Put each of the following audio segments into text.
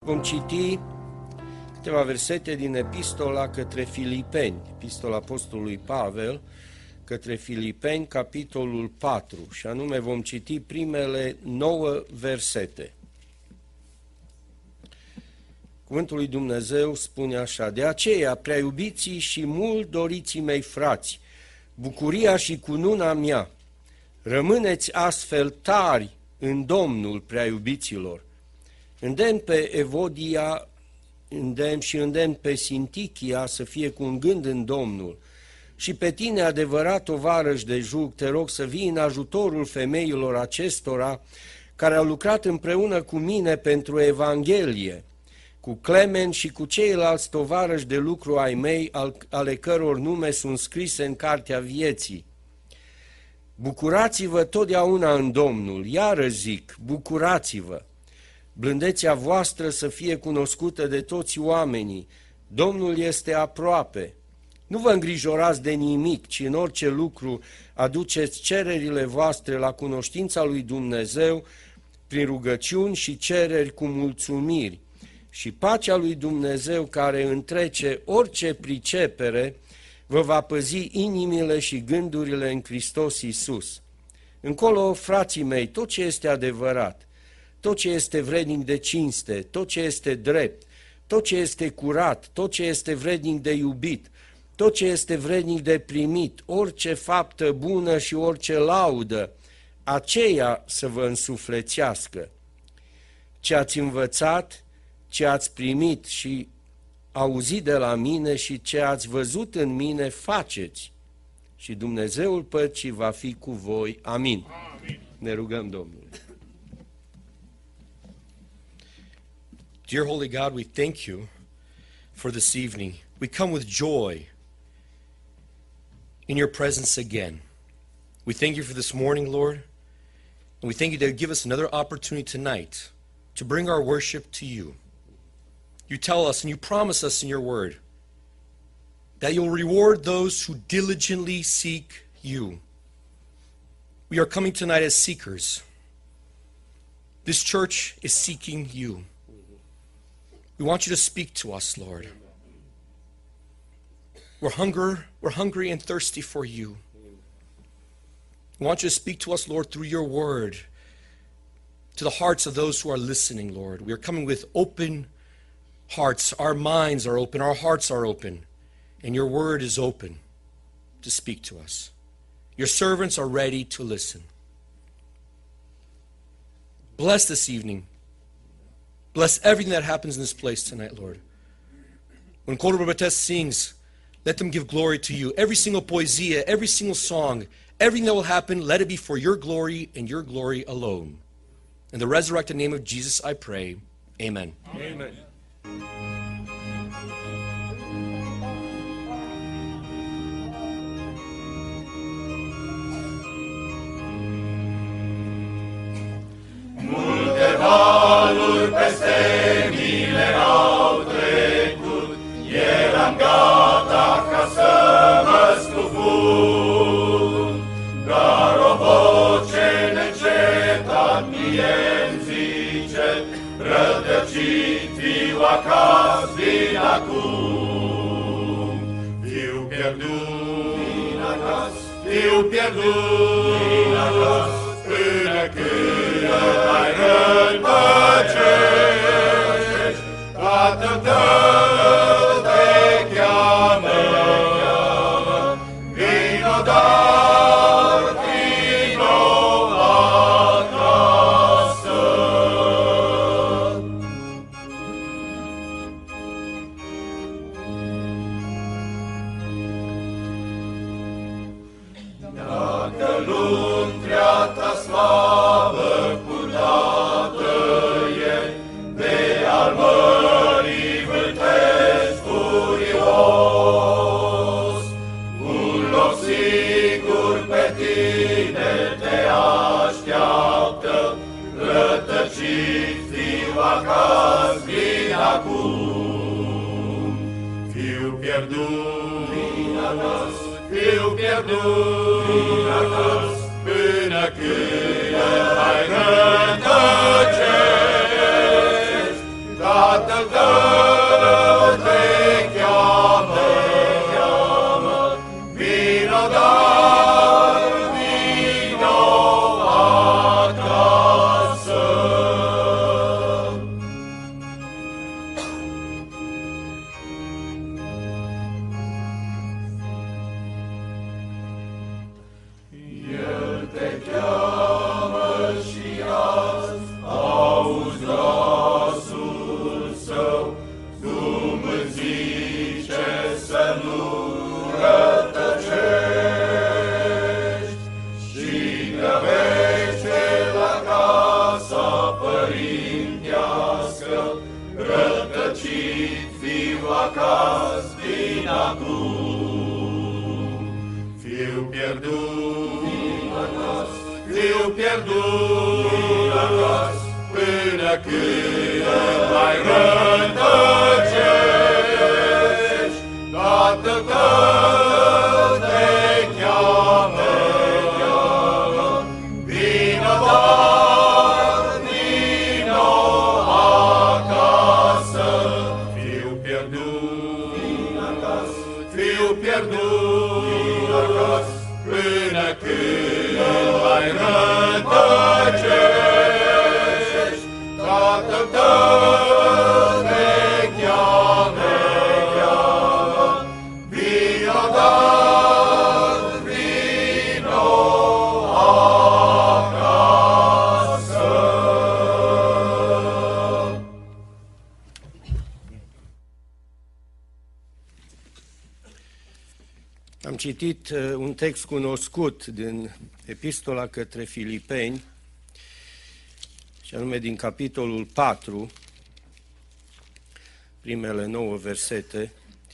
Vom citi câteva versete din epistola către Filipeni, epistola apostolului Pavel către Filipeni, capitolul 4, și anume vom citi primele 9 versete. Cuvântul lui Dumnezeu spune așa: de aceea, prea iubiții și mult doriții mei frați, bucuria și cununa mea, rămâneți astfel tari în Domnul, prea iubiților. Îndemn pe Evodia, îndemn pe Sintichia să fie cu un gând în Domnul. Și pe tine, adevărat tovarăș de jug, te rog să vii în ajutorul femeilor acestora care au lucrat împreună cu mine pentru Evanghelie, cu Clement și cu ceilalți tovarăși de lucru ai mei, ale căror nume sunt scrise în cartea vieții. Bucurați-vă totdeauna în Domnul, iară zic, bucurați-vă. Blândețea voastră să fie cunoscută de toți oamenii, Domnul este aproape. Nu vă îngrijorați de nimic, ci în orice lucru aduceți cererile voastre la cunoștința lui Dumnezeu prin rugăciuni și cereri cu mulțumiri. Și pacea lui Dumnezeu, care întrece orice pricepere, vă va păzi inimile și gândurile în Hristos Iisus. Încolo, frații mei, tot ce este adevărat, tot ce este vrednic de cinste, tot ce este drept, tot ce este curat, tot ce este vrednic de iubit, tot ce este vrednic de primit, orice faptă bună și orice laudă, aceea să vă însuflețească. Ce ați învățat, ce ați primit și auzit de la mine și ce ați văzut în mine, faceți. Și Dumnezeul păcii va fi cu voi. Amin. Amin. Ne rugăm Domnului. Dear Holy God, we thank you for this evening. We come with joy in your presence again. We thank you for this morning, Lord, and we thank you that you give us another opportunity tonight to bring our worship to you. You tell us and you promise us in your word that you'll reward those who diligently seek you. We are coming tonight as seekers. This church is seeking you. We want you to speak to us, Lord. We're hungry and thirsty for you. We want you to speak to us, Lord, through your word, to the hearts of those who are listening, Lord. We are coming with open hearts. Our minds are open, our hearts are open, and your word is open to speak to us. Your servants are ready to listen. Bless this evening. Bless everything that happens in this place tonight, Lord. When Coro Barbates sings, let them give glory to you. Every single poesia, every single song, everything that will happen, let it be for your glory and your glory alone. In the resurrected name of Jesus, I pray. Amen. Amen. Multe valuri peste mine au trecut, eram gata ca să mă scufund, dar o voce neîncetat mie-mi zice, rătăcit fiu acasă, vin acum. Fiu pierdut, vin acasă, fiu pierdut, vin acasă, până când ai rătăcești, Tatăl tău te cheamă, vino dar din nou acasă. Dacă luntrea ta slavă curată e, de al mării vâltești furios, un loc sigur pe tine te așteaptă, rătăcit fiu acasă, vin acum. Fiu pierdut, vin acasă, fiu pierdut, vin acasă, până când ai rătăcești, dar Tatăl tău te cheamă, vino, dar vino acasă. El te cheamă și azi auzi glasul său, cum îți zice să nu rătăcești și grăbește la casa părintească, rătăcit fiu acasă, vin acum. Fiu pierdut acasă, până când mai rătăcești, Tatăl tău te cheamă, vino, dar vino acasă. Fiu pierdut acasă, până când mai rătăcești, Tatăl tău te cheamă, vino, dar vino acasă. Am citit un text cunoscut din Epistola către Filipeni, și anume din capitolul 4, primele 9 versete,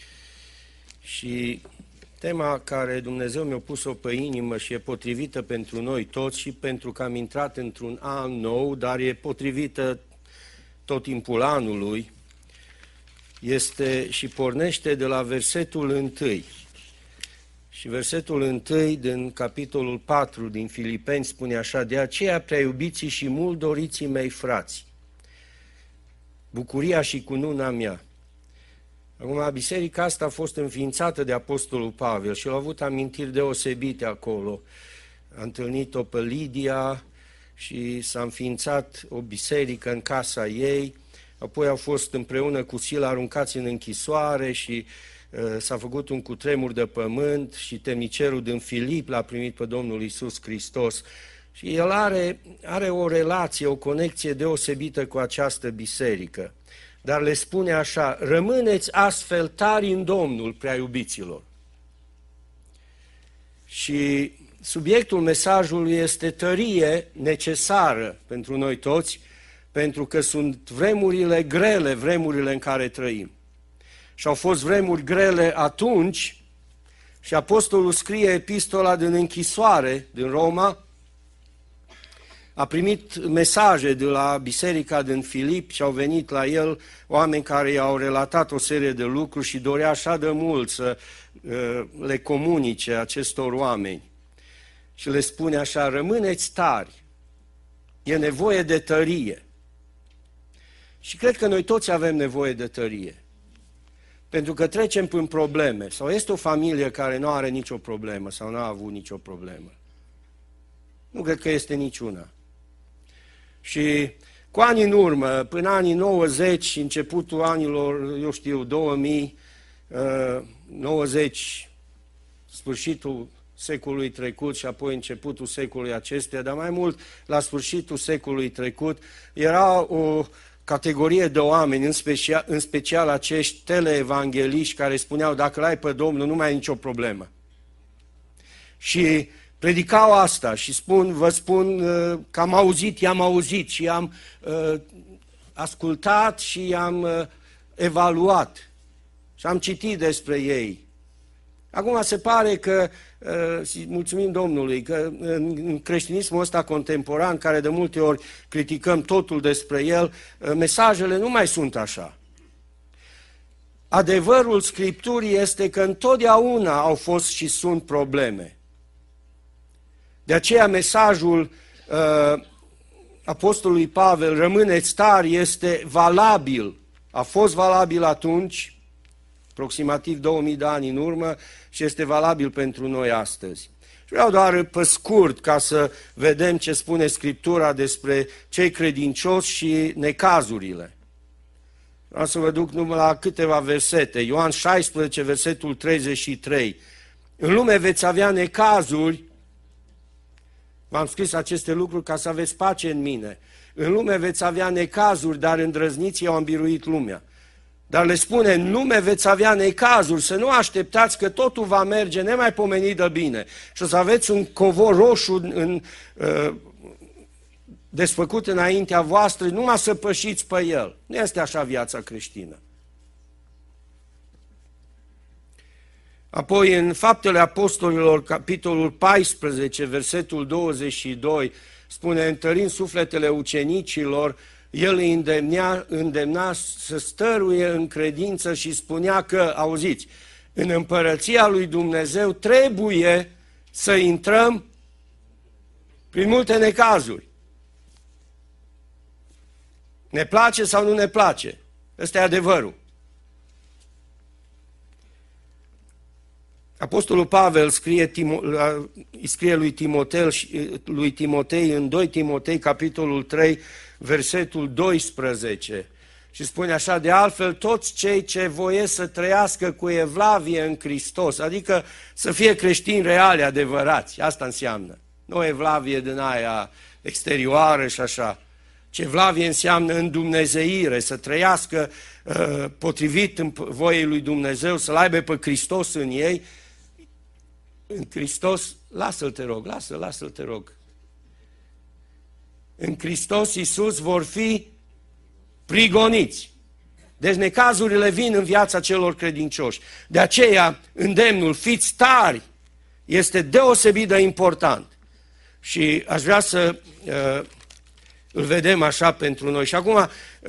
și tema care Dumnezeu mi-a pus-o pe inimă și e potrivită pentru noi toți și pentru că am intrat într-un an nou, dar e potrivită tot timpul anului, este și pornește de la versetul 1. Și versetul 1 din capitolul 4 din Filipeni spune așa: de aceea, prea iubiții și mult doriții mei frați, bucuria și cununa mea. Acum, biserica asta a fost înființată de Apostolul Pavel și el a avut amintiri deosebite acolo. A întâlnit-o pe Lidia și s-a înființat o biserică în casa ei, apoi au fost împreună cu Sila aruncați în închisoare și s-a făcut un cutremur de pământ și temnicerul din Filip l-a primit pe Domnul Iisus Hristos. Și el are o relație, o conexie deosebită cu această biserică. Dar le spune așa: rămâneți astfel tari în Domnul, prea iubiților. Și subiectul mesajului este tărie necesară pentru noi toți, pentru că sunt vremurile grele, vremurile în care trăim. Și au fost vremuri grele atunci și apostolul scrie epistola din închisoare din Roma, a primit mesaje de la biserica din Filip și au venit la el oameni care i-au relatat o serie de lucruri și dorea așa de mult să le comunice acestor oameni. Și le spune așa: rămâneți tari, e nevoie de tărie. Și cred că noi toți avem nevoie de tărie. Pentru că trecem prin probleme. Sau este o familie care nu are nicio problemă sau nu a avut nicio problemă. Nu cred că este niciuna. Și cu ani în urmă, până anii 90 și începutul anilor, 2000, 90, sfârșitul secolului trecut și apoi începutul secolului acestuia, dar mai mult la sfârșitul secolului trecut, era o categorie de oameni, în special acești teleevangeliști care spuneau: dacă l-ai pe Domnul, nu mai ai nicio problemă. Și predicau asta și vă spun că am auzit, i-am auzit și i-am ascultat și i-am evaluat și am citit despre ei. Acum se pare că, mulțumim Domnului, că în creștinismul ăsta contemporan, care de multe ori criticăm totul despre el, mesajele nu mai sunt așa. Adevărul Scripturii este că întotdeauna au fost și sunt probleme. De aceea mesajul apostolului Pavel, rămâneți tari, este valabil A fost valabil atunci, aproximativ 2000 de ani în urmă, și este valabil pentru noi astăzi. Și vreau doar pe scurt ca să vedem ce spune Scriptura despre cei credincioși și necazurile. Vreau să vă duc numai la câteva versete. Ioan 16, versetul 33. În lume veți avea necazuri. V-am scris aceste lucruri ca să aveți pace în mine. În lume veți avea necazuri, dar îndrăzniți, eu am biruit lumea. Dar le spune, în lume veți avea necazuri, să nu așteptați că totul va merge nemaipomenit de bine. Și o să aveți un covor roșu desfăcut înaintea voastră, numai să pășiți pe el. Nu este așa viața creștină. Apoi, în Faptele Apostolilor, capitolul 14, versetul 22, spune, întărind sufletele ucenicilor, el îi îndemna să stăruie în credință și spunea că, auziți, în împărăția lui Dumnezeu trebuie să intrăm prin multe necazuri. Ne place sau nu ne place? Ăsta e adevărul. Apostolul Pavel scrie lui Timotei în 2 Timotei, capitolul 3, versetul 12, și spune așa, de altfel toți cei ce voiesc să trăiască cu evlavie în Hristos, adică să fie creștini reali, adevărați, asta înseamnă. Nu evlavie din aia exterioară și așa. Ce evlavie înseamnă îndumnezeire, să trăiască potrivit în voiei lui Dumnezeu, să-L aibă pe Hristos în ei. În Hristos, lasă-l te rog. În Hristos Iisus vor fi prigoniți. Deci necazurile vin în viața celor credincioși. De aceea, îndemnul, fiți tari, este deosebit de important. Și aș vrea să îl vedem așa pentru noi. Și acum,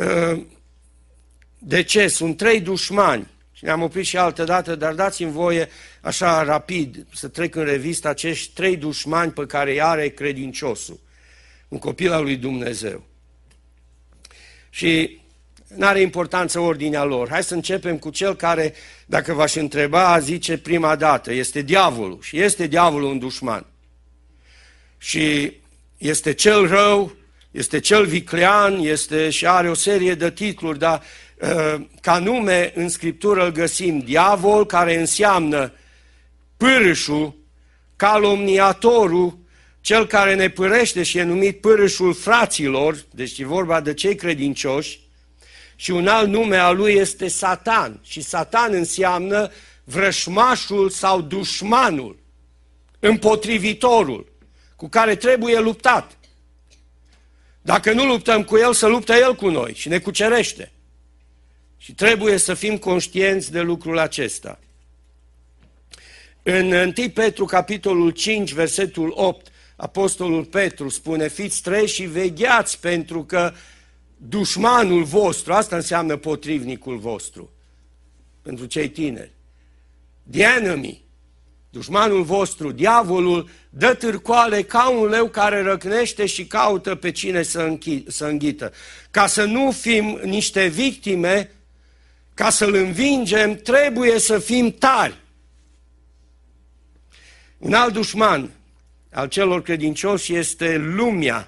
de ce? Sunt 3 dușmani. Și ne-am oprit și altă dată, dar dați-mi voie așa rapid să trec în revistă acești 3 dușmani pe care îi are credinciosul, un copil al lui Dumnezeu. Și n-are importanță ordinea lor. Hai să începem cu cel care, dacă v-aș întreba, zice prima dată, este diavolul. Și este diavolul un dușman. Și este cel rău, este cel viclean, și are o serie de titluri, dar ca nume în Scriptură îl găsim diavol, care înseamnă pârâșul, calomniatorul, cel care ne pârăște și e numit pârâșul fraților, deci e vorba de cei credincioși, și un alt nume al lui este Satan. Și Satan înseamnă vrășmașul sau dușmanul, împotrivitorul, cu care trebuie luptat. Dacă nu luptăm cu el, să luptă el cu noi și ne cucerește. Și trebuie să fim conștienți de lucrul acesta. În 1 Petru, capitolul 5, versetul 8, Apostolul Petru spune, fiți treji și vegheați, pentru că dușmanul vostru, asta înseamnă potrivnicul vostru, pentru cei tineri, the enemy, dușmanul vostru, diavolul, dă târcoale ca un leu care răcnește și caută pe cine să înghită. Ca să nu fim niște victime, ca să-l învingem, trebuie să fim tari. Un alt dușman al celor credincioși este lumea.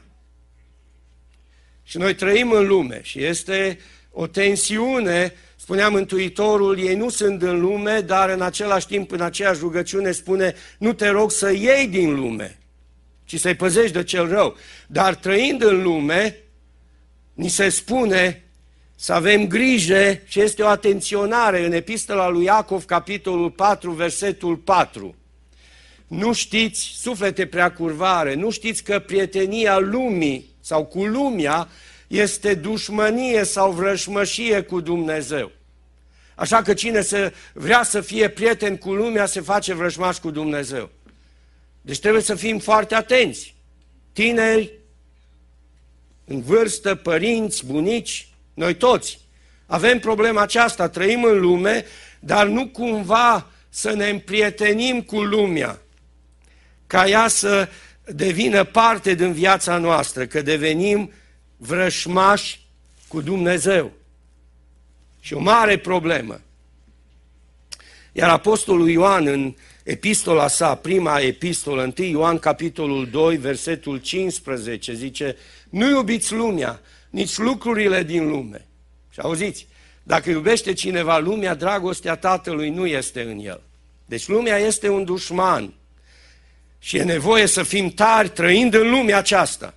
Și noi trăim în lume și este o tensiune, spunea Mântuitorul, ei nu sunt în lume, dar în același timp, în aceeași rugăciune spune, nu te rog să iei din lume, ci să-i păzești de cel rău. Dar trăind în lume, ni se spune să avem grijă și este o atenționare în epistola lui Iacov, capitolul 4, versetul 4. Nu știți, suflete preacurvare, nu știți că prietenia lumii sau cu lumea este dușmănie sau vrășmășie cu Dumnezeu. Așa că cine vrea să fie prieten cu lumea se face vrăjmaș cu Dumnezeu. Deci trebuie să fim foarte atenți. Tineri, în vârstă, părinți, bunici, noi toți avem problema aceasta, trăim în lume, dar nu cumva să ne împrietenim cu lumea, ca ea să devină parte din viața noastră, că devenim vrășmași cu Dumnezeu. și o mare problemă. Iar apostolul Ioan în epistola sa, prima epistolă, 1 Ioan capitolul 2, versetul 15, zice: nu iubiți lumea, nici lucrurile din lume. Și auziți, dacă iubește cineva lumea, dragostea Tatălui nu este în el. Deci lumea este un dușman și e nevoie să fim tari trăind în lumea aceasta.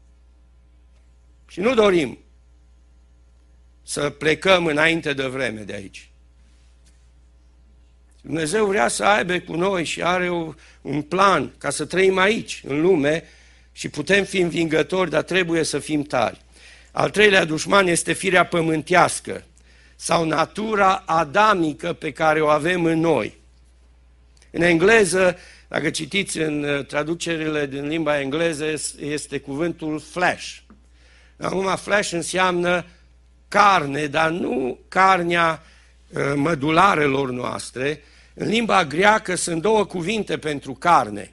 Și nu dorim să plecăm înainte de vreme de aici. Dumnezeu vrea să aibă cu noi și are un plan ca să trăim aici, în lume, și putem fi învingători, dar trebuie să fim tari. Al treilea dușman este firea pământească sau natura adamică pe care o avem în noi. În engleză, dacă citiți în traducerile din limba engleză, este cuvântul flesh. Acum, flesh înseamnă carne, dar nu carnea mădularelor noastre. În limba greacă sunt două cuvinte pentru carne.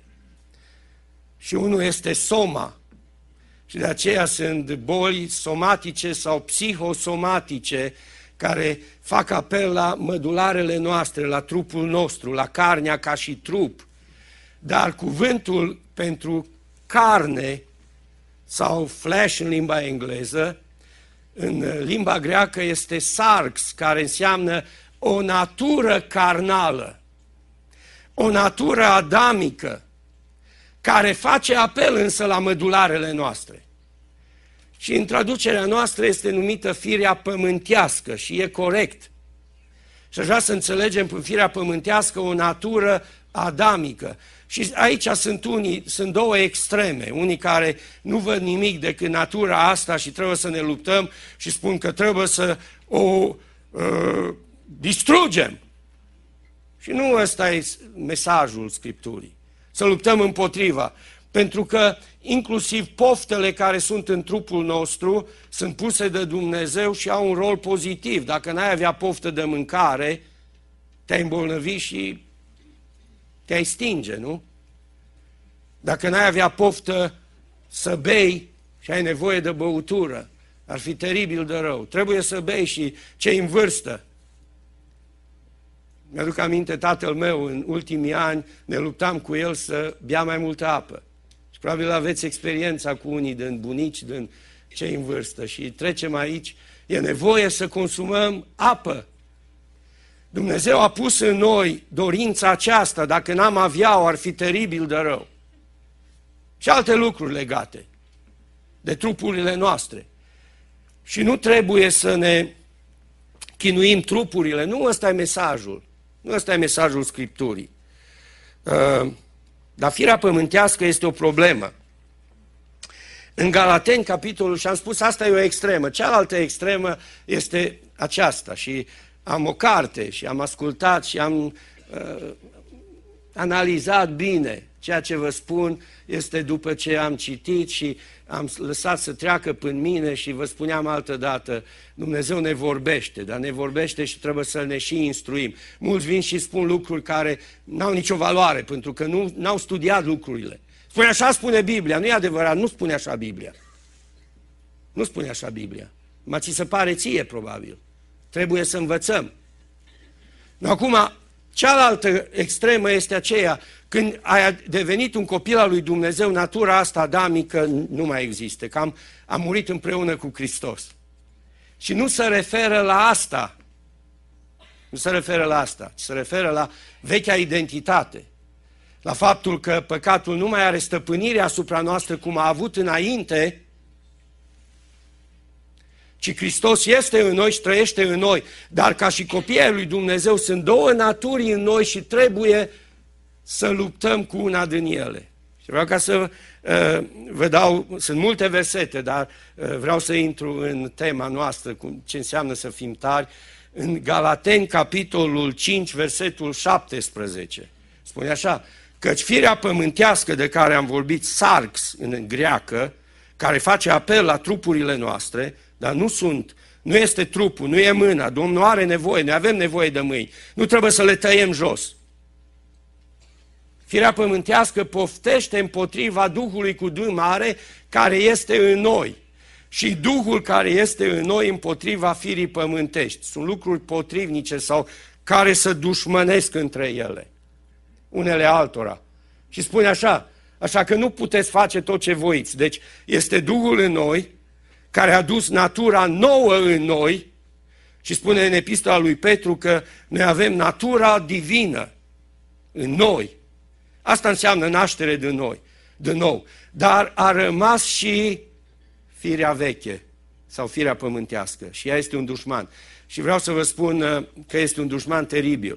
Și unul este soma. Și de aceea sunt boli somatice sau psihosomatice care fac apel la mădularele noastre, la trupul nostru, la carnea ca și trup. Dar cuvântul pentru carne sau flesh în limba engleză, în limba greacă este sarx, care înseamnă o natură carnală, o natură adamică, care face apel însă la mădularele noastre. Și în traducerea noastră este numită firea pământească și e corect. Și aș vrea să înțelegem prin firea pământească o natură adamică. Și aici sunt două extreme, unii care nu văd nimic decât natura asta și trebuie să ne luptăm și spun că trebuie să o distrugem. Și nu ăsta e mesajul Scripturii. Să luptăm împotriva. Pentru că inclusiv poftele care sunt în trupul nostru sunt puse de Dumnezeu și au un rol pozitiv. Dacă n-ai avea poftă de mâncare, te-ai îmbolnăvi și te-ai stinge, nu? Dacă n-ai avea poftă să bei și ai nevoie de băutură, ar fi teribil de rău. Trebuie să bei și cei în vârstă. Mi-aduc aminte, tatăl meu, în ultimii ani, ne luptam cu el să bea mai multă apă. Și probabil aveți experiența cu unii din bunici, din cei în vârstă. Și trecem aici, e nevoie să consumăm apă. Dumnezeu a pus în noi dorința aceasta, dacă n-am avea-o, ar fi teribil de rău. Și alte lucruri legate de trupurile noastre. Și nu trebuie să ne chinuim trupurile. Nu ăsta e mesajul. Nu ăsta e mesajul Scripturii. Dar firea pământească este o problemă. În Galateni, capitolul, și am spus, asta e o extremă. Cealaltă extremă este aceasta. Și am o carte și am ascultat și am analizat bine. Ceea ce vă spun este după ce am citit și am lăsat să treacă până mine și vă spuneam altădată, Dumnezeu ne vorbește, dar ne vorbește și trebuie să ne și instruim. Mulți vin și spun lucruri care n-au nicio valoare, pentru că n-au studiat lucrurile. Spune așa, spune Biblia. Nu e adevărat, nu spune așa Biblia. Nu spune așa Biblia. Mă ți se pare ție, probabil. Trebuie să învățăm. Acum, cealaltă extremă este aceea, când ai devenit un copil al lui Dumnezeu, natura asta adamică nu mai există, că am murit împreună cu Hristos. Și nu se referă la asta. Nu se referă la asta, ci se referă la vechea identitate. La faptul că păcatul nu mai are stăpânire asupra noastră cum a avut înainte, ci Hristos este în noi și trăiește în noi. Dar ca și copiii ai lui Dumnezeu sunt două naturi în noi și trebuie să luptăm cu una din ele. Și vreau ca să vă dau, sunt multe versete, dar vreau să intru în tema noastră, ce înseamnă să fim tari. În Galateni, capitolul 5, versetul 17, spune așa, căci firea pământească de care am vorbit, sarx în greacă, care face apel la trupurile noastre, dar nu este trupul, nu e mâna, Domnul are nevoie, noi avem nevoie de mâini, nu trebuie să le tăiem jos. Firea pământească poftește împotriva Duhului cu D mare care este în noi. și Duhul care este în noi împotriva firii pământești. Sunt lucruri potrivnice sau care se dușmănesc între ele, unele altora. Și spune așa că nu puteți face tot ce voiți. Deci este Duhul în noi, care a dus natura nouă în noi, și spune în epistola lui Petru că noi avem natura divină în noi. Asta înseamnă naștere de nou. Dar a rămas și firea veche sau firea pământească și ea este un dușman. Și vreau să vă spun că este un dușman teribil.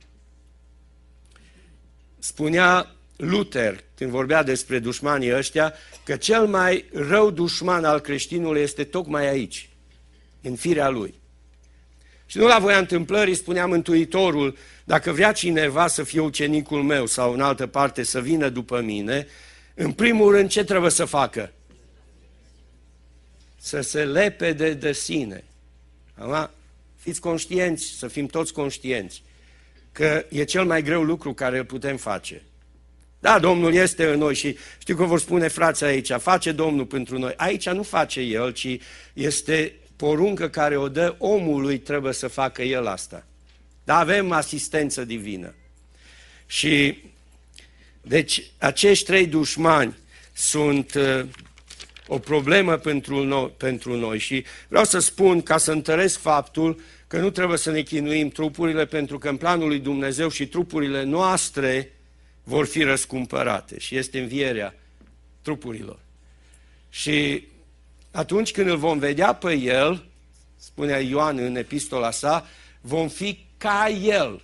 Spunea Luther, când vorbea despre dușmanii ăștia, că cel mai rău dușman al creștinului este tocmai aici, în firea lui. Și nu la voia întâmplării spunea Mântuitorul, dacă vrea cineva să fie ucenicul meu sau în altă parte să vină după mine, în primul rând ce trebuie să facă? Să se lepede de sine. Ama? Fiți conștienți, să fim toți conștienți, că e cel mai greu lucru care îl putem face. Da, Domnul este în noi și știu că vor spune frații aici, face Domnul pentru noi. Aici nu face El, ci este poruncă care o dă omului, trebuie să facă el asta. Dar avem asistență divină. Și deci acești trei dușmani sunt o problemă pentru noi și vreau să spun, ca să întăresc faptul, că nu trebuie să ne chinuim trupurile, pentru că în planul lui Dumnezeu și trupurile noastre vor fi răscumpărate și este învierea trupurilor. Și atunci când îl vom vedea pe El, spunea Ioan în epistola sa, vom fi ca El.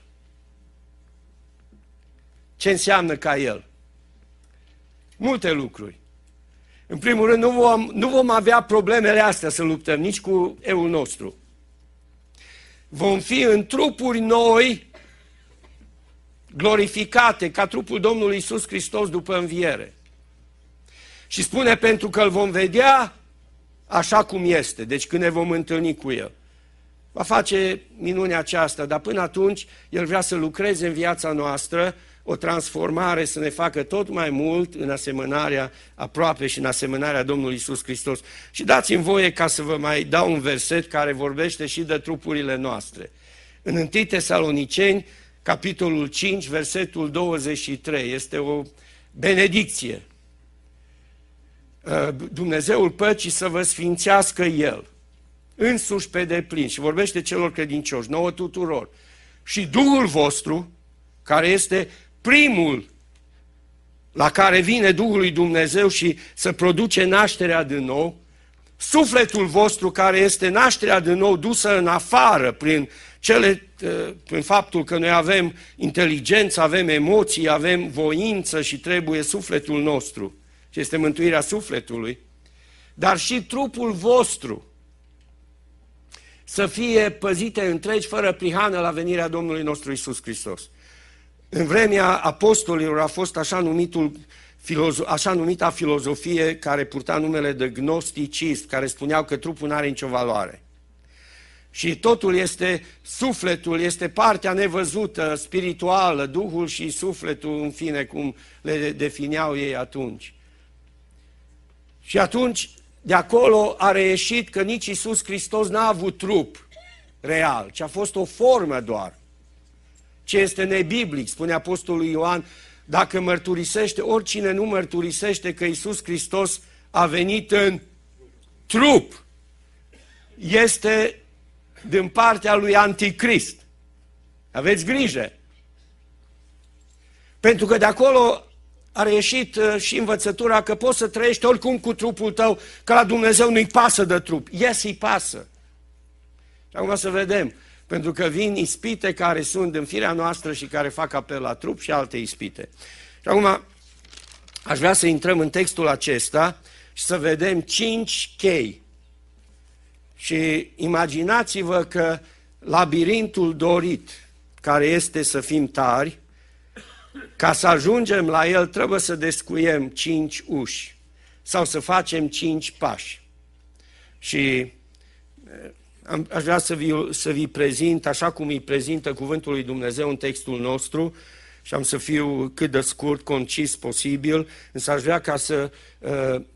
Ce înseamnă ca El? Multe lucruri. În primul rând, nu vom avea problemele astea să luptăm, nici cu eul nostru. Vom fi în trupuri noi, glorificate, ca trupul Domnului Iisus Hristos după înviere. Și spune, pentru că îl vom vedea așa cum este, deci când ne vom întâlni cu El. Va face minunea aceasta, dar până atunci El vrea să lucreze în viața noastră, o transformare, să ne facă tot mai mult în asemănarea aproape și în asemănarea Domnului Iisus Hristos. Și dați-mi voie ca să vă mai dau un verset care vorbește și de trupurile noastre. În 1 Tesaloniceni, capitolul 5, versetul 23, este o benedicție. Dumnezeul păcii să vă sfințească El, însuși pe deplin, și vorbește celor credincioși, nouă tuturor, și Duhul vostru, care este primul la care vine Duhul lui Dumnezeu și să produce nașterea din nou, sufletul vostru care este nașterea din nou dusă în afară prin faptul că noi avem inteligență, avem emoții, avem voință și trebuie sufletul nostru, și este mântuirea sufletului, dar și trupul vostru să fie păzite întregi, fără prihană, la venirea Domnului nostru Iisus Hristos. În vremea apostolilor a fost așa numita filozofie care purta numele de gnosticism, care spuneau că trupul nu are nicio valoare. Și totul este, sufletul este partea nevăzută, spirituală, Duhul și sufletul, în fine, cum le defineau ei atunci. Și atunci, de acolo a reieșit că nici Iisus Hristos n-a avut trup real, ci a fost o formă doar. Ce este nebiblic, spune Apostolul Ioan, dacă mărturisește, oricine nu mărturisește că Iisus Hristos a venit în trup, este din partea lui Anticrist. Aveți grijă! Pentru că de acolo a reieșit și învățătura că poți să trăiești oricum cu trupul tău, că la Dumnezeu nu-i pasă de trup. Yes, îi pasă. Și acum să vedem, pentru că vin ispite care sunt în firea noastră și care fac apel la trup și alte ispite. Și acum aș vrea să intrăm în textul acesta și să vedem 5 chei. Și imaginați-vă că labirintul dorit, care este să fim tari, ca să ajungem la el trebuie să descuiem 5 uși sau să facem 5 pași. Și aș vrea să vi prezint, așa cum îi prezintă cuvântul lui Dumnezeu în textul nostru, și am să fiu cât de scurt, concis posibil, însă aș vrea ca să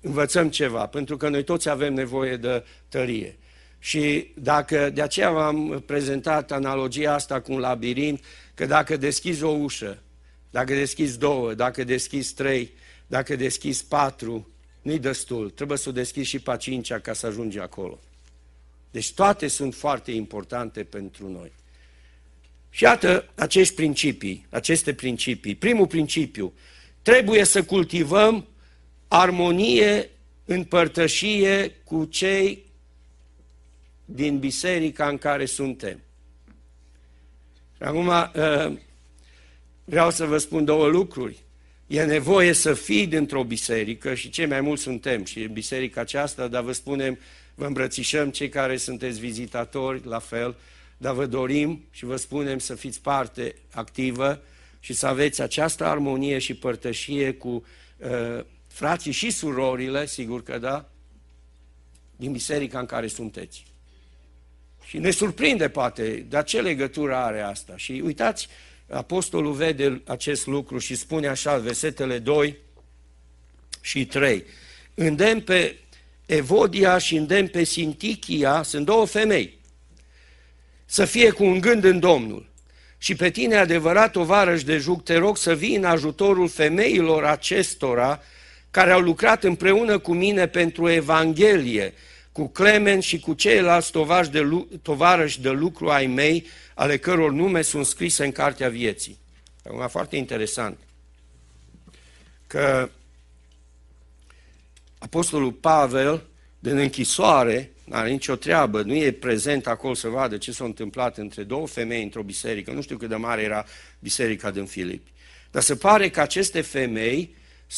învățăm ceva, pentru că noi toți avem nevoie de tărie. Și de aceea v-am prezentat analogia asta cu un labirint, că dacă deschizi o ușă, dacă deschizi 2, dacă deschizi 3, dacă deschizi 4, nu-i destul, trebuie să o deschizi și pe a 5-a ca să ajungi acolo. Deci toate sunt foarte importante pentru noi. Și iată aceste principii. Primul principiu, trebuie să cultivăm armonie în părtășie cu cei din biserica în care suntem. Și acum vreau să vă spun 2 lucruri. E nevoie să fii dintr-o biserică și cei mai mulți suntem și în biserica aceasta, dar vă spunem, vă îmbrățișăm cei care sunteți vizitatori, la fel, dar vă dorim și vă spunem să fiți parte activă și să aveți această armonie și părtășie cu frații și surorile, sigur că da, din biserica în care sunteți. Și ne surprinde poate, dar ce legătură are asta? Și uitați, apostolul vede acest lucru și spune așa, versetele 2 și 3. Îndemn pe Evodia și îndemn pe Sintichia, sunt 2 femei, să fie cu un gând în Domnul. Și pe tine, adevărat tovarăș de juc, te rog să vii în ajutorul femeilor acestora care au lucrat împreună cu mine pentru Evanghelie, cu Clement și cu ceilalți tovarăși de lucru ai mei, ale căror nume sunt scrise în Cartea Vieții. Acum, foarte interesant că apostolul Pavel, din închisoare, nu are nicio treabă, nu e prezent acolo să vadă ce s-a întâmplat între 2 femei într-o biserică, nu știu cât de mare era biserica din Filipi. Dar se pare că aceste femei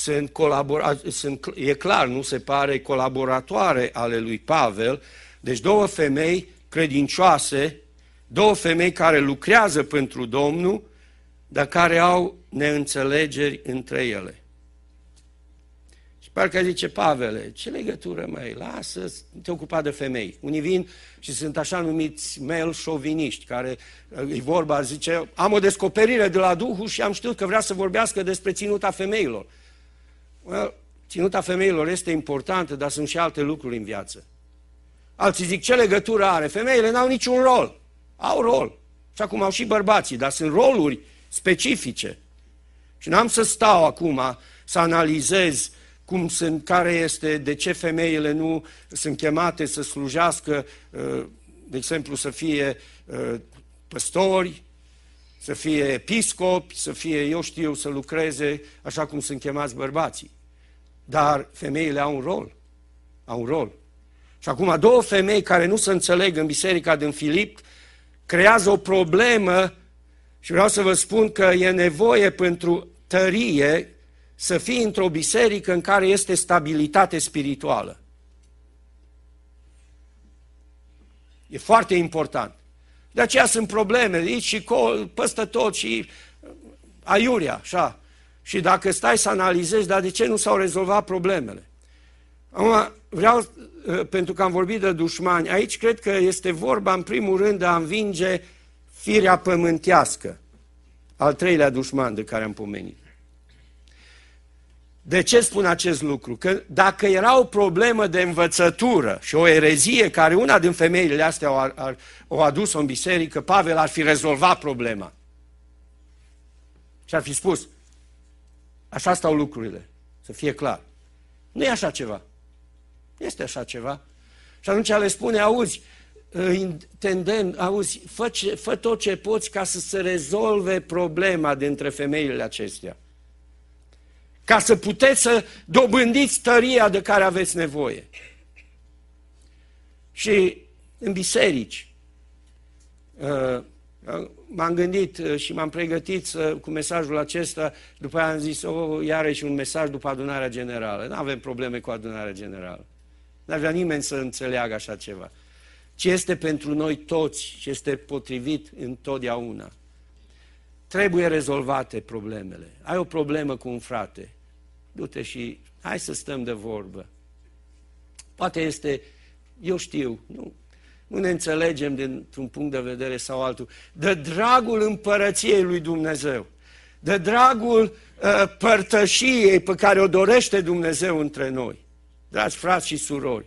e clar, nu se pare, colaboratoare ale lui Pavel, deci 2 femei credincioase, 2 femei care lucrează pentru Domnul, dar care au neînțelegeri între ele. Și parcă zice, Pavele, ce legătură mai, lasă, te ocupa de femei. Unii vin și sunt așa numiți male șoviniști, care e vorba, zice, am o descoperire de la Duhul și am știut că vrea să vorbească despre ținuta femeilor. Well, ținuta femeilor este importantă, dar sunt și alte lucruri în viață. Alții zic, ce legătură are? Femeile n-au niciun rol. Au rol. Și acum au și bărbații, dar sunt roluri specifice. Și n-am să stau acum să analizez cum sunt, care este, de ce femeile nu sunt chemate să slujească, de exemplu, să fie păstori, să fie episcopi, să fie, eu știu, să lucreze așa cum sunt chemați bărbații. Dar femeile au un rol. Au un rol. Și acum 2 femei care nu se înțeleg în biserica din Filip creează o problemă și vreau să vă spun că e nevoie pentru tărie să fii într-o biserică în care este stabilitate spirituală. E foarte important. De aceea sunt probleme, aici și păstă tot și aiurea, așa. Și dacă stai să analizezi, dar de ce nu s-au rezolvat problemele? Acum, vreau, pentru că am vorbit de dușmani, aici cred că este vorba în primul rând de a învinge firea pământească, al 3-lea dușman de care am pomenit. De ce spun acest lucru? Că dacă era o problemă de învățătură și o erezie care una din femeile astea o adus-o în biserică, Pavel ar fi rezolvat problema. Și ar fi spus, așa stau lucrurile, să fie clar. Nu e așa ceva. Este așa ceva. Și atunci le spune, auzi, auzi, fă tot ce poți ca să se rezolve problema dintre femeile acestea. Ca să puteți să dobândiți tăria de care aveți nevoie. Și în biserici, m-am gândit și m-am pregătit cu mesajul acesta, după aia am zis, iarăși un mesaj după adunarea generală. Nu avem probleme cu adunarea generală. Nu avea nimeni să înțeleagă așa ceva. Ce este pentru noi toți și este potrivit întotdeauna. Trebuie rezolvate problemele. Ai o problemă cu un frate, du-te și hai să stăm de vorbă. Poate este, eu știu, nu ne înțelegem dintr-un punct de vedere sau altul, de dragul împărăției lui Dumnezeu, de dragul părtășiei pe care o dorește Dumnezeu între noi. Dragi frați și surori,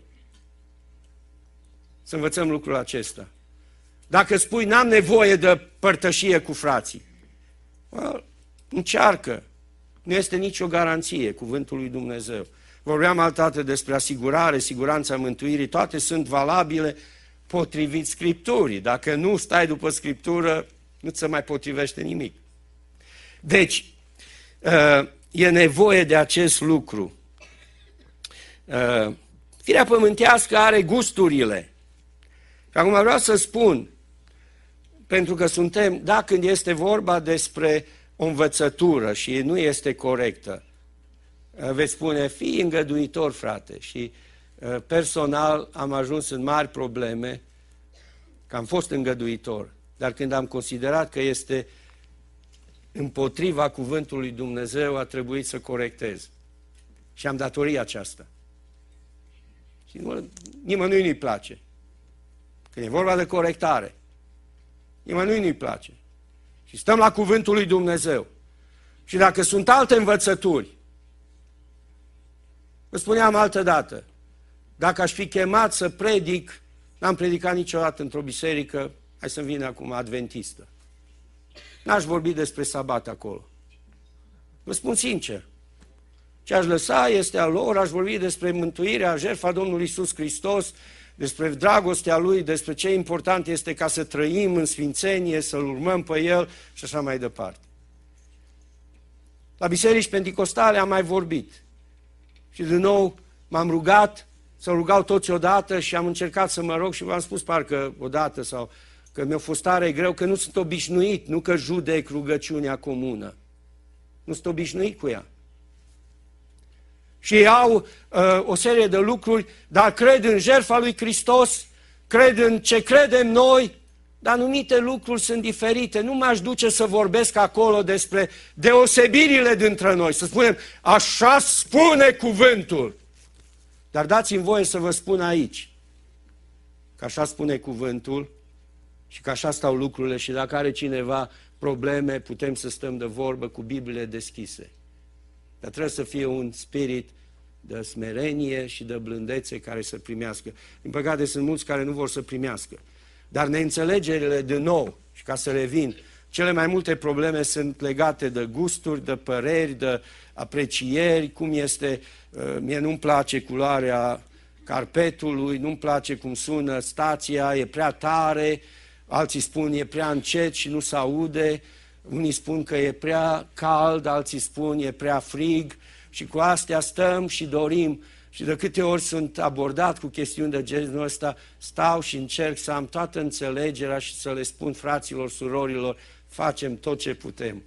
să învățăm lucrul acesta. Dacă spui, n-am nevoie de părtășie cu frații, încearcă. Nu este nicio garanție cuvântul lui Dumnezeu. Vorbeam altădată despre asigurare, siguranța mântuirii, toate sunt valabile potrivit Scripturii. Dacă nu stai după Scriptură, nu ți se mai potrivește nimic. Deci, e nevoie de acest lucru. Firea pământească are gusturile. Și acum vreau să spun, pentru că suntem, da, când este vorba despre o învățătură și nu este corectă, veți spune, fii îngăduitor, frate. Și personal am ajuns în mari probleme, că am fost îngăduitor. Dar când am considerat că este împotriva cuvântului Dumnezeu, a trebuit să corectez. Și am datoria aceasta. Și nimănui nu-i place. Când e vorba de corectare, nimănui nu-i place. Și stăm la cuvântul lui Dumnezeu. Și dacă sunt alte învățături, vă spuneam altădată, dacă aș fi chemat să predic, n-am predicat niciodată într-o biserică, hai să-mi vină acum adventistă. N-aș vorbi despre sabat acolo. Vă spun sincer, ce aș lăsa este a lor, aș vorbi despre mântuirea, jertfa Domnului Iisus Hristos, despre dragostea Lui, despre ce important este ca să trăim în sfințenie, să-L urmăm pe El și așa mai departe. La biserici penticostale am mai vorbit. Și din nou m-am rugat, să rugau toți odată și am încercat să mă rog și v-am spus parcă odată sau că mi-a fost tare greu, că nu sunt obișnuit, nu că judec rugăciunea comună. Nu sunt obișnuit cu ea. Și ei au o serie de lucruri, dar cred în jertfa lui Hristos, cred în ce credem noi, dar anumite lucruri sunt diferite. Nu m-aș duce să vorbesc acolo despre deosebirile dintre noi, să spunem, așa spune cuvântul. Dar dați-mi voie să vă spun aici, că așa spune cuvântul și că așa stau lucrurile și dacă are cineva probleme, putem să stăm de vorbă cu Bibliile deschise. Dar trebuie să fie un spirit de smerenie și de blândețe care să primească. Din păcate sunt mulți care nu vor să primească. Dar neînțelegerile din nou, și ca să revin, cele mai multe probleme sunt legate de gusturi, de păreri, de aprecieri, cum este, mie nu-mi place culoarea carpetului, nu-mi place cum sună stația, e prea tare, alții spun e prea încet și nu se aude, unii spun că e prea cald, alții spun e prea frig și cu astea stăm și dorim. Și de câte ori sunt abordat cu chestiuni de genul ăsta, stau și încerc să am toată înțelegerea și să le spun fraților, surorilor, facem tot ce putem.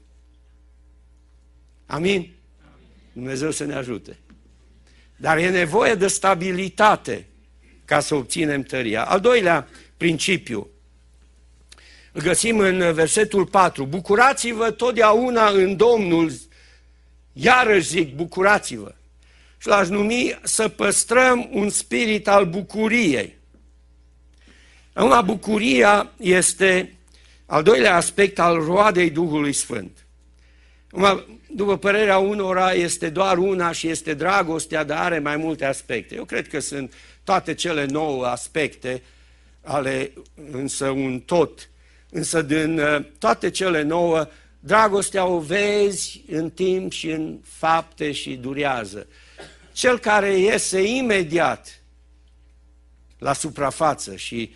Amin? Dumnezeu să ne ajute. Dar e nevoie de stabilitate ca să obținem tăria. Al doilea principiu, îl găsim în versetul 4. Bucurați-vă totdeauna în Domnul, iarăși zic, bucurați-vă. Și l-aș numi să păstrăm un spirit al bucuriei. Acum, bucuria este al doilea aspect al roadei Duhului Sfânt. Acum, după părerea unora, este doar una și este dragostea, dar are mai multe aspecte. Eu cred că sunt toate cele 9 aspecte ale însă un tot. Însă din toate cele 9, dragostea o vezi în timp și în fapte și durează. Cel care iese imediat la suprafață și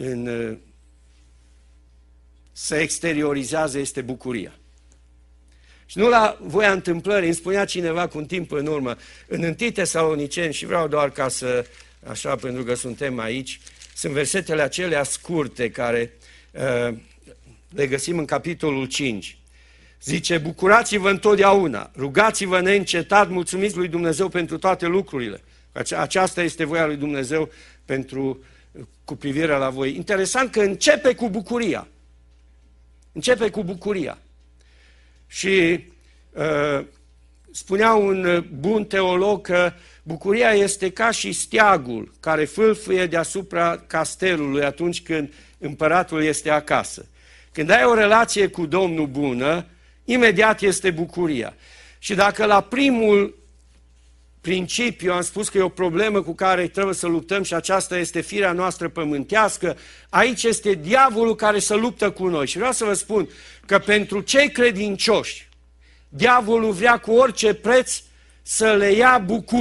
se exteriorizează este bucuria. Și nu la voia întâmplării, îmi spunea cineva cu un timp în urmă, în 1 Tesaloniceni, și vreau doar ca să, așa, pentru că suntem aici, sunt versetele acelea scurte care le găsim în capitolul 5. Zice, bucurați-vă întotdeauna, rugați-vă neîncetat, mulțumiți lui Dumnezeu pentru toate lucrurile. Aceasta este voia lui Dumnezeu cu privire la voi. Interesant că începe cu bucuria. Începe cu bucuria. Și spunea un bun teolog că bucuria este ca și steagul care fâlfâie deasupra castelului atunci când împăratul este acasă. Când ai o relație cu Domnul bună, imediat este bucuria. Și dacă la primul principiu, am spus că e o problemă cu care trebuie să luptăm și aceasta este firea noastră pământească. Aici este diavolul care se luptă cu noi. Și vreau să vă spun că pentru cei credincioși, diavolul vrea cu orice preț să le ia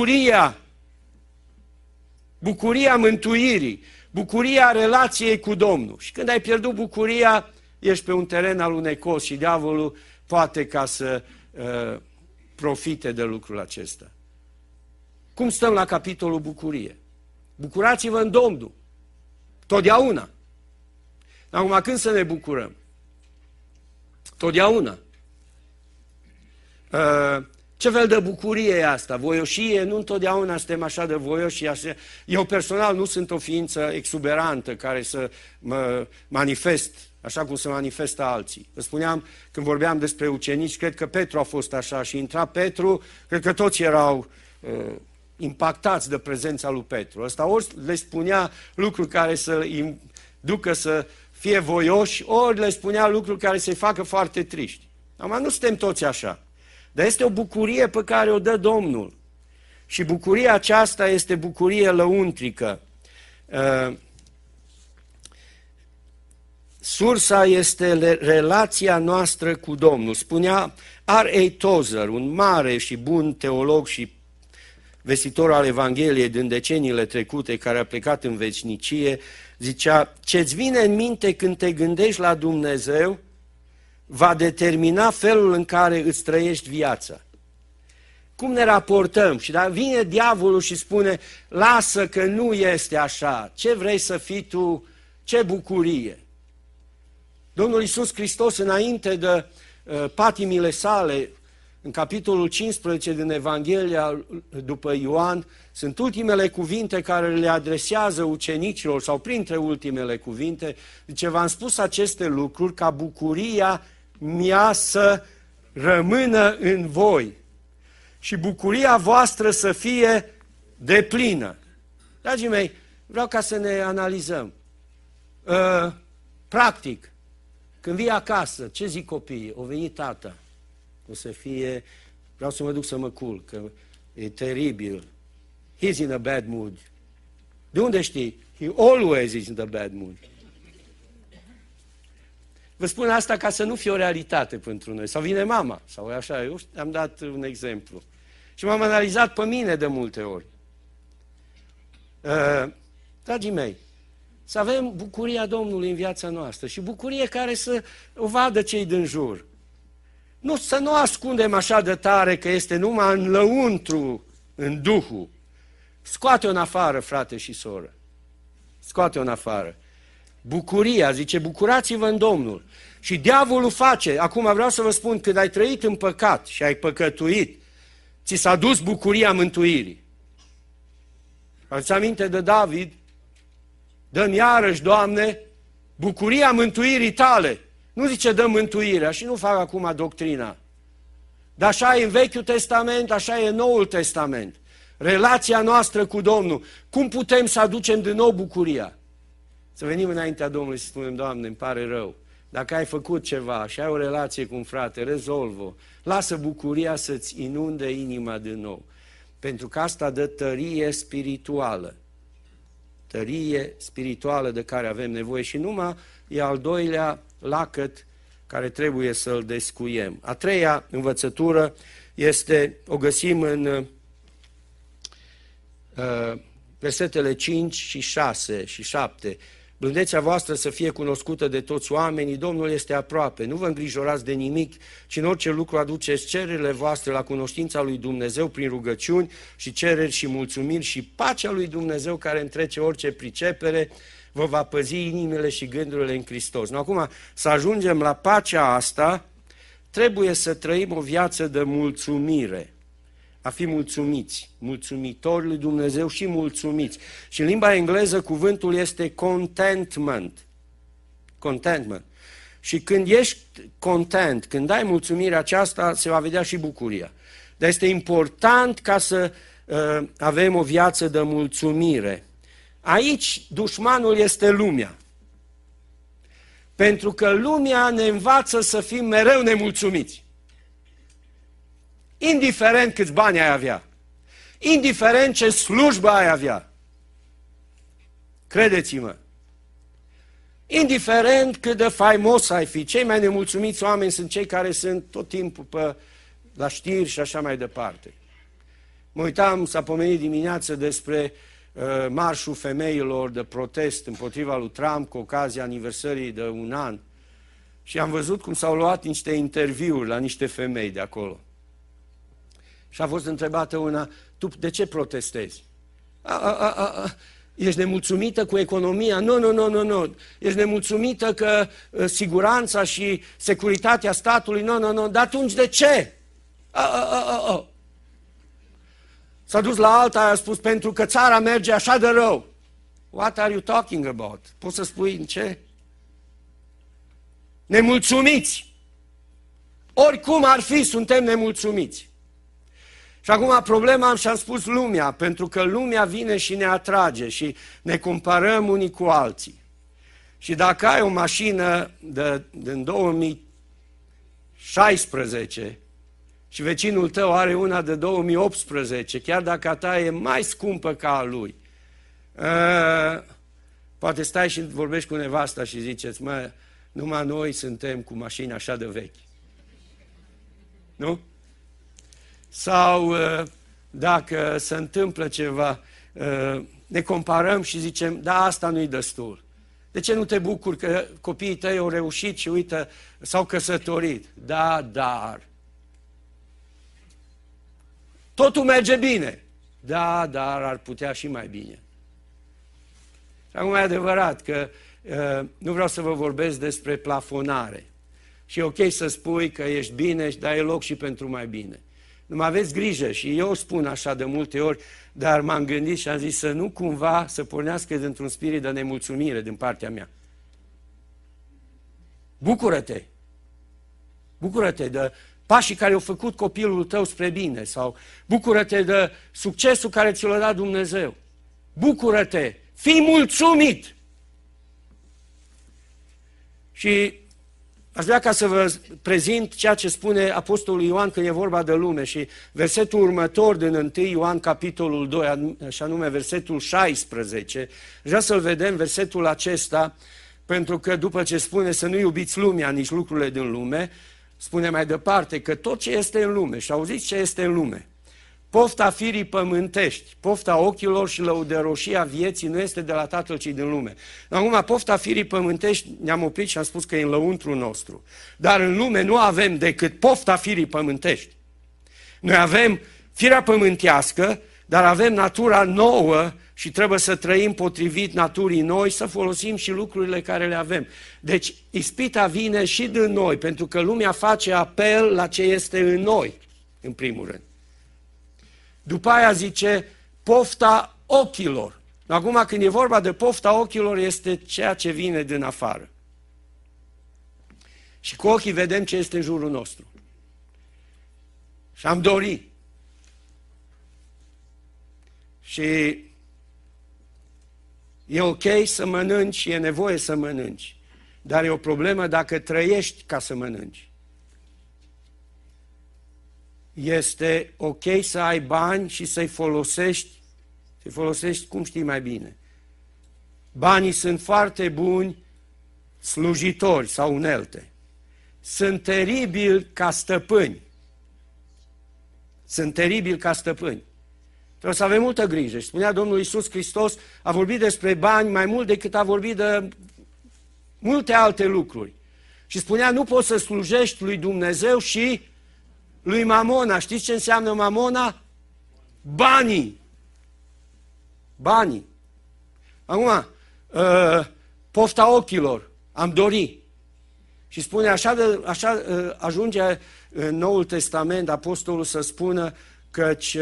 bucuria mântuirii, bucuria relației cu Domnul. Și când ai pierdut bucuria, ești pe un teren alunecos și diavolul poate ca să profite de lucrul acesta. Cum stăm la capitolul bucurie? Bucurați-vă în Domnul. Totdeauna. Acum, când să ne bucurăm? Totdeauna. Ce fel de bucurie e asta? Voioșie? Nu întotdeauna suntem așa de voioși. Eu personal nu sunt o ființă exuberantă care să mă manifest așa cum se manifestă alții. Vă spuneam, când vorbeam despre ucenici, cred că Petru a fost așa și intra Petru, cred că toți erau impactați de prezența lui Petru. Ăsta ori le spunea lucruri care să-i ducă să fie voioși, ori le spunea lucruri care să-i facă foarte triști. Acum nu suntem toți așa. Dar este o bucurie pe care o dă Domnul. Și bucuria aceasta este bucurie lăuntrică. Sursa este relația noastră cu Domnul. Spunea R.A. Tozer, un mare și bun teolog și vestitor al Evangheliei din deceniile trecute, care a plecat în veșnicie, zicea: ce-ți vine în minte când te gândești la Dumnezeu va determina felul în care îți trăiești viața. Cum ne raportăm? Și dacă vine diavolul și spune: lasă că nu este așa, ce vrei să fii tu, ce bucurie. Domnul Iisus Hristos, înainte de patimile sale, în capitolul 15 din Evanghelia după Ioan, sunt ultimele cuvinte care le adresează ucenicilor, sau printre ultimele cuvinte, zice: v-am spus aceste lucruri ca bucuria mea să rămână în voi și bucuria voastră să fie deplină. Dragii mei, vreau ca să ne analizăm. Practic, când vii acasă, ce zic copiii? O venit tata, o să fie, vreau să mă duc să mă culc, că e teribil. He's in a bad mood. De unde știi? He always is in a bad mood. Vă spun asta ca să nu fie o realitate pentru noi. Sau vine mama, sau așa, eu am dat un exemplu. Și m-am analizat pe mine de multe ori. Dragii mei, să avem bucuria Domnului în viața noastră și bucurie care să o vadă cei din jur. Nu, să nu ascundem așa de tare că este numai în lăuntru, în Duhul. Scoate-o în afară, frate și soră. Scoate-o în afară. Bucuria, zice, bucurați-vă în Domnul. Și diavolul face, acum vreau să vă spun, când ai trăit în păcat și ai păcătuit, ți s-a dus bucuria mântuirii. Ați aminte de David? Dă-mi iarăși, Doamne, bucuria mântuirii tale. Nu zice dă mântuirea și nu fac acum doctrina. Dar așa e în Vechiul Testament, așa e în Noul Testament. Relația noastră cu Domnul. Cum putem să aducem din nou bucuria? Să venim înaintea Domnului și să spunem: Doamne, îmi pare rău. Dacă ai făcut ceva și ai o relație cu un frate, rezolvă-o. Lasă bucuria să-ți inunde inima din nou. Pentru că asta dă tărie spirituală. Tărie spirituală de care avem nevoie și numai e al doilea lacăt care trebuie să-l descuiem. A treia învățătură o găsim în versetele 5 și 6 și 7. Blândețea voastră să fie cunoscută de toți oamenii, Domnul este aproape, nu vă îngrijorați de nimic, ci în orice lucru aduceți cererile voastre la cunoștința lui Dumnezeu prin rugăciuni și cereri și mulțumiri și pacea lui Dumnezeu care întrece orice pricepere vă va păzi inimile și gândurile în Hristos. Acum, să ajungem la pacea asta, trebuie să trăim o viață de mulțumire. A fi mulțumiți, mulțumitori lui Dumnezeu și mulțumiți. Și în limba engleză cuvântul este contentment. Contentment. Și când ești content, când ai mulțumirea aceasta, se va vedea și bucuria. Dar este important ca să avem o viață de mulțumire. Aici dușmanul este lumea. Pentru că lumea ne învață să fim mereu nemulțumiți. Indiferent câți bani ai avea, indiferent ce slujbă ai avea. Credeți-mă. Indiferent cât de faimos ai fi, cei mai nemulțumiți oameni sunt cei care sunt tot timpul la știri și așa mai departe. Mă uitam, s-a pomenit dimineață despre marșul femeilor de protest împotriva lui Trump cu ocazia aniversării de 1 an și am văzut cum s-au luat niște interviuri la niște femei de acolo. Și a fost întrebată una, tu de ce protestezi? Ești nemulțumită cu economia? Nu. Ești nemulțumită că siguranța și securitatea statului? Nu. Dar atunci de ce? S-a dus la alta, a spus, pentru că țara merge așa de rău. What are you talking about? Poți să spui în ce? Nemulțumiți. Oricum ar fi, suntem nemulțumiți. Și acum problema, și-am spus, lumea, pentru că lumea vine și ne atrage și ne comparăm unii cu alții. Și dacă ai o mașină din 2016 și vecinul tău are una de 2018, chiar dacă a ta e mai scumpă ca a lui, poate stai și vorbești cu nevasta și ziceți, mă, numai noi suntem cu mașini așa de vechi. Nu? Sau dacă se întâmplă ceva, ne comparăm și zicem, da, asta nu-i destul. De ce nu te bucuri că copiii tăi au reușit și uite, s-au căsătorit? Da, dar. Totul merge bine. Da, dar ar putea și mai bine. Și acum e adevărat că nu vreau să vă vorbesc despre plafonare. Și e ok să spui că ești bine, dar e loc și pentru mai bine. Nu aveți grijă și eu spun așa de multe ori, dar m-am gândit și am zis să nu cumva să pornească dintr-un spirit de nemulțumire din partea mea. Bucură-te! Bucură-te de pașii care au făcut copilul tău spre bine sau bucură-te de succesul care ți l-a dat Dumnezeu. Bucură-te! Fii mulțumit! Și aș vrea ca să vă prezint ceea ce spune Apostolul Ioan când e vorba de lume și versetul următor din 1 Ioan capitolul 2, și anume versetul 16. Vreau să-l vedem, versetul acesta, pentru că după ce spune să nu iubiți lumea, nici lucrurile din lume, spune mai departe că tot ce este în lume, și auziți ce este în lume, pofta firii pământești, pofta ochilor și lăudăroșia vieții nu este de la Tatăl, ci din lume. Acum, pofta firii pământești, ne-am oprit și am spus că e în lăuntru nostru. Dar în lume nu avem decât pofta firii pământești. Noi avem firea pământească, dar avem natura nouă și trebuie să trăim potrivit naturii noi, să folosim și lucrurile care le avem. Deci, ispita vine și din noi, pentru că lumea face apel la ce este în noi, în primul rând. După aia zice, pofta ochilor. Acum, când e vorba de pofta ochilor, este ceea ce vine din afară. Și cu ochii vedem ce este în jurul nostru. Și am dorit. Și e ok să mănânci și e nevoie să mănânci. Dar e o problemă dacă trăiești ca să mănânci. Este ok să ai bani și să-i folosești cum știi mai bine. Banii sunt foarte buni slujitori sau unelte. Sunt teribili ca stăpâni. Sunt teribili ca stăpâni. Trebuie să avem multă grijă. Și spunea Domnul Iisus Hristos, a vorbit despre bani mai mult decât a vorbit de multe alte lucruri. Și spunea, nu poți să slujești lui Dumnezeu și lui Mamona. Știți ce înseamnă Mamona? Banii. Banii. Acum, pofta ochilor. Am dorit. Și spune, așa ajunge în Noul Testament apostolul să spună căci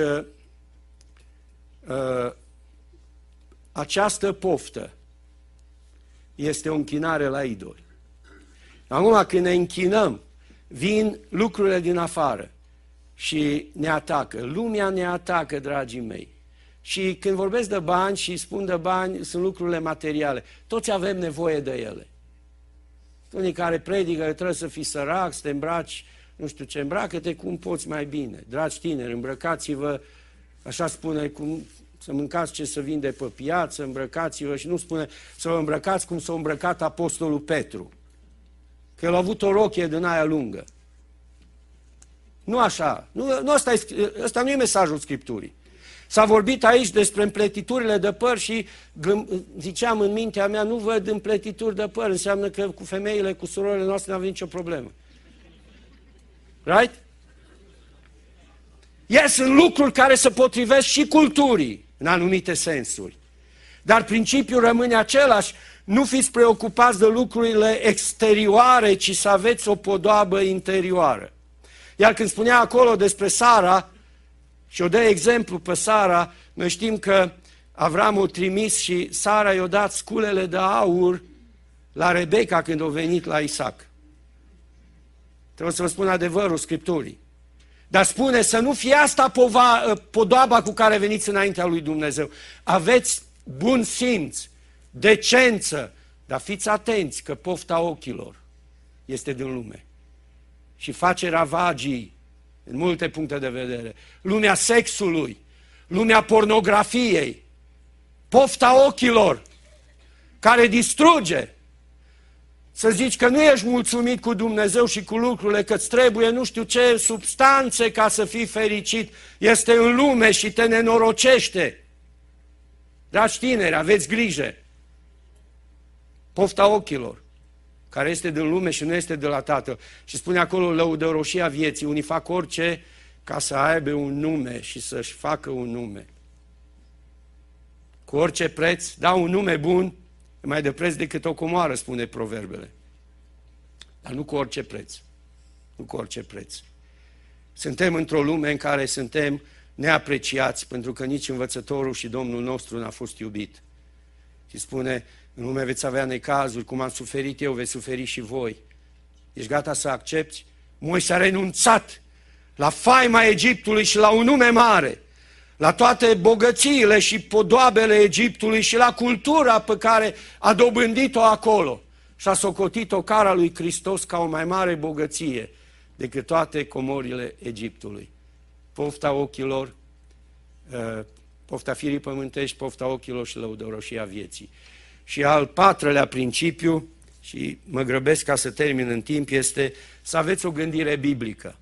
această poftă este o închinare la idoli. Acum, când ne închinăm, vin lucrurile din afară și ne atacă. Lumea ne atacă, dragii mei. Și când vorbesc de bani și spun de bani, sunt lucrurile materiale. Toți avem nevoie de ele. Unii care predică că trebuie să fii sărac, să te îmbraci, nu știu ce, îmbracă-te cum poți mai bine. Dragi tineri, îmbrăcați-vă Așa spune, cum să mâncați ce se vinde pe piață, îmbrăcați-vă, și nu spune să vă îmbrăcați cum s-a îmbrăcat apostolul Petru. Că el a avut o rochie din aia lungă. Nu așa. Ăsta nu e mesajul Scripturii. S-a vorbit aici despre împletiturile de păr și ziceam în mintea mea, nu văd împletituri de păr, înseamnă că cu femeile, cu surorile noastre nu avem nicio problemă. Right? Sunt lucruri care se potrivesc și culturii, în anumite sensuri. Dar principiul rămâne același. Nu fiți preocupați de lucrurile exterioare, ci să aveți o podoabă interioară. Iar când spunea acolo despre Sara, și o dă exemplu pe Sara, noi știm că Avram o trimis și Sara i-a dat sculele de aur la Rebecca când a venit la Isaac. Trebuie să vă spun adevărul Scripturii. Dar spune să nu fie asta podoaba cu care veniți înaintea lui Dumnezeu. Aveți bun simț, decență, dar fiți atenți că pofta ochilor este din lume și face ravagii în multe puncte de vedere. Lumea sexului, lumea pornografiei, pofta ochilor care distruge. Să zici că nu ești mulțumit cu Dumnezeu și cu lucrurile, că îți trebuie nu știu ce substanțe ca să fii fericit, este în lume și te nenorocește. Dragi tineri, aveți grijă. Pofta ochilor, care este din lume și nu este de la Tatăl. Și spune acolo lăudăroșia vieții. Unii fac orice ca să aibă un nume și să-și facă un nume. Cu orice preț, da, un nume bun, e mai de preț decât o comoară, spune Proverbele. Dar nu cu orice preț. Nu cu orice preț. Suntem într-o lume în care suntem neapreciați, pentru că nici învățătorul și Domnul nostru n-a fost iubit. Și spune, în lume veți avea necazuri, cum am suferit eu, veți suferi și voi. Ești gata să accepti? Moise a renunțat la faima Egiptului și la un nume mare, la toate bogățiile și podoabele Egiptului și la cultura pe care a dobândit-o acolo. Și a socotit-o cara lui Hristos ca o mai mare bogăție decât toate comorile Egiptului. Pofta ochilor, pofta firii pământești, pofta ochilor și lăudăroșia vieții. Și al patrulea principiu, și mă grăbesc ca să termin în timp, este să aveți o gândire biblică.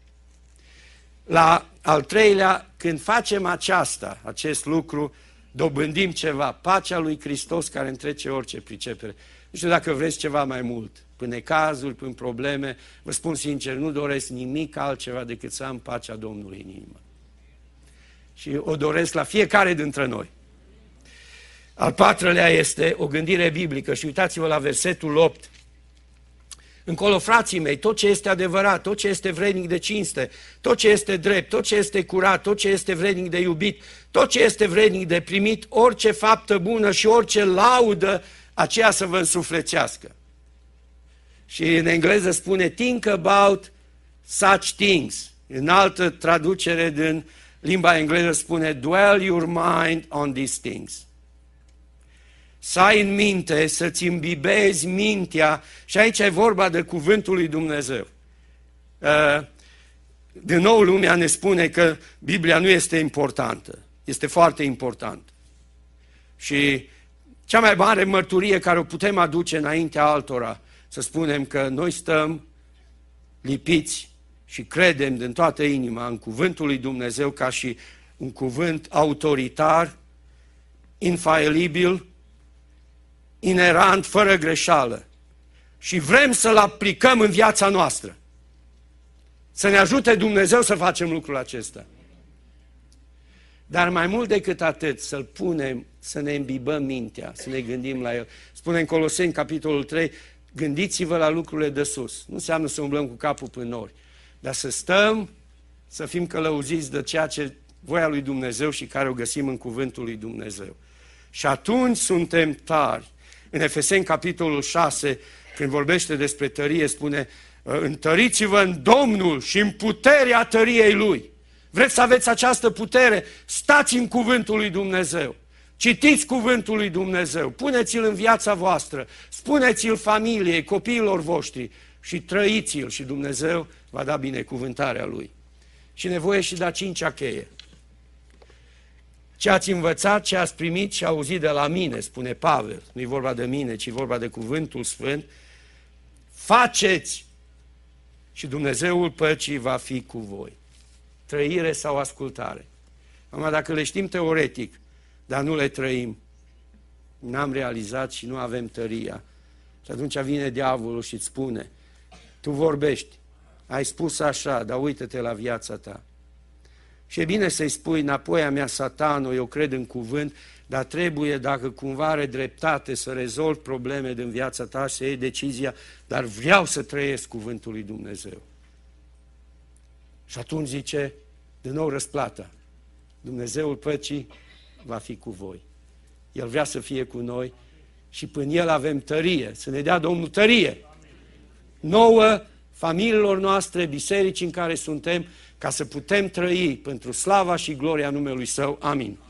La al treilea, când facem acest lucru, dobândim ceva, pacea lui Hristos care întrece orice pricepere. Nu știu dacă vreți ceva mai mult, până necazuri, până probleme, vă spun sincer, nu doresc nimic altceva decât să am pacea Domnului în inimă. Și o doresc la fiecare dintre noi. Al patrulea este o gândire biblică și uitați-vă la versetul 8. Încolo, frații mei, tot ce este adevărat, tot ce este vrednic de cinste, tot ce este drept, tot ce este curat, tot ce este vrednic de iubit, tot ce este vrednic de primit, orice faptă bună și orice laudă, aceea să vă însuflețească. Și în engleză spune, think about such things. În altă traducere din limba engleză spune, dwell your mind on these things. Să ai în minte, să-ți îmbibezi mintea, și aici e vorba de cuvântul lui Dumnezeu. Din nou lumea ne spune că Biblia nu este importantă, este foarte importantă. Și cea mai mare mărturie care o putem aduce înaintea altora, să spunem că noi stăm lipiți și credem din toată inima în cuvântul lui Dumnezeu ca și un cuvânt autoritar, infailibil, inerant, fără greșeală. Și vrem să-l aplicăm în viața noastră. Să ne ajute Dumnezeu să facem lucrul acesta. Dar mai mult decât atât, să-l punem, să ne îmbibăm mintea, să ne gândim la el. Spune în Coloseni, capitolul 3, gândiți-vă la lucrurile de sus. Nu înseamnă să umblăm cu capul pe nori, dar să stăm, să fim călăuziți de ceea ce voia lui Dumnezeu și care o găsim în cuvântul lui Dumnezeu. Și atunci suntem tari. În Efeseni, capitolul 6, când vorbește despre tărie, spune, întăriți-vă în Domnul și în puterea tăriei Lui. Vreți să aveți această putere? Stați în cuvântul lui Dumnezeu. Citiți cuvântul lui Dumnezeu, puneți-l în viața voastră, spuneți-l familiei, copiilor voștri și trăiți-l și Dumnezeu va da binecuvântarea Lui. Și nevoie și de a cincea cheie. Ce ați învățat, ce ați primit și auzit de la mine, spune Pavel, nu e vorba de mine, ci vorba de cuvântul sfânt, faceți și Dumnezeul păcii va fi cu voi. Trăire sau ascultare. Acum, dacă le știm teoretic, dar nu le trăim, n-am realizat și nu avem tăria. Și atunci vine diavolul și îți spune, tu vorbești, ai spus așa, dar uită-te la viața ta. Și e bine să-i spui, înapoi a mea, Satanul, eu cred în cuvânt, dar trebuie, dacă cumva are dreptate, să rezolvi probleme din viața ta, să iei decizia, dar vreau să trăiesc cuvântul lui Dumnezeu. Și atunci zice, din nou răsplata, Dumnezeul păcii va fi cu voi. El vrea să fie cu noi și până El avem tărie, să ne dea Domnul tărie. Nouă, familiilor noastre, biserici în care suntem, ca să putem trăi pentru slava și gloria numelui Său. Amin.